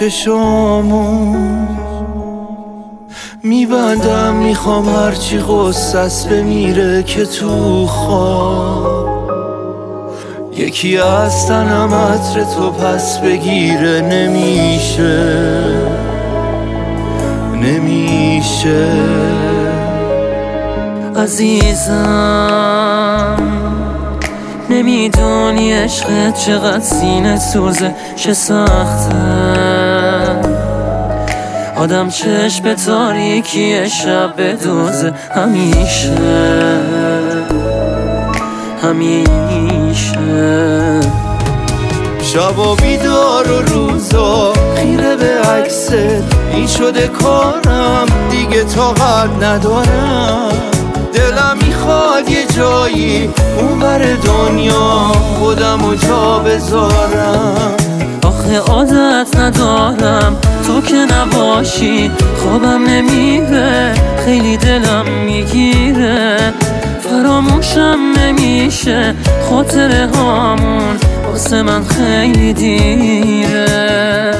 چشامو میبندم، میخوام هرچی غصه‌ست بمیره که تو خواب یکی از تنم عطر تو پس بگیره. نمیشه عزیزم، نمیدونی عشقت چقدر سینه سوزه، چه سخته آدم چشم به تاریکی شب بدوزه. همیشه شبا بیدار و روزا خیره به عکست، این شده کارم دیگه طاقت ندارم. دلم میخواد یه جایی اونور دنیا خودمو جا بذارم. آخه عادت ندارم تو که نباشی، خوابم نمیره، خیلی دلم میگیره، فراموشم نمیشه خاطره هامون، واسه من خیلی دیره.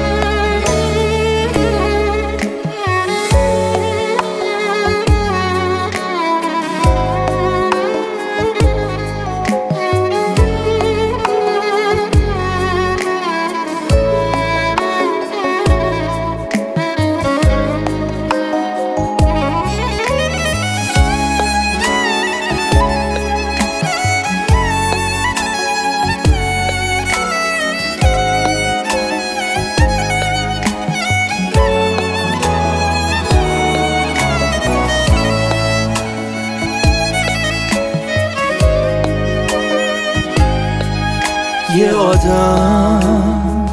یه آدم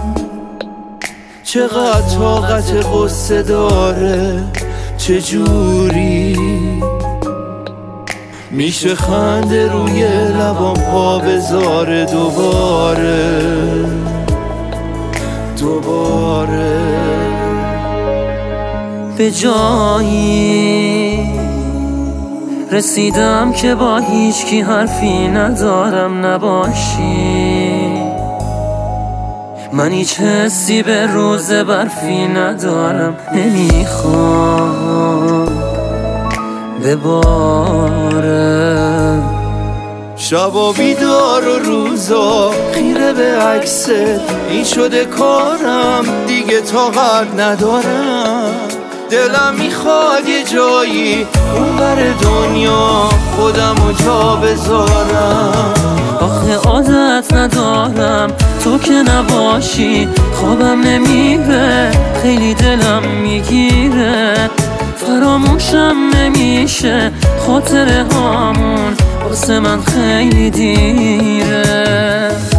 چقدر طاقت غصه داره، چجوری میشه خنده روی لبام پا بذاره دوباره. به جایی رسیدم که با هیچکی حرفی ندارم نباشی، من هیچ حسی به روز برفی ندارم، نمیخوام بباره. شبا بیدار و روزا خیره به عکست، این شده کارم دیگه طاقت ندارم. دلم میخواد یه جایی اونور دنیا خودمو جا بذارم. آخه عادت ندارم تو که نباشی، خوابم نمیره، خیلی دلم میگیره، فراموشم نمیشه خاطره هامون، واسه من خیلی دیره.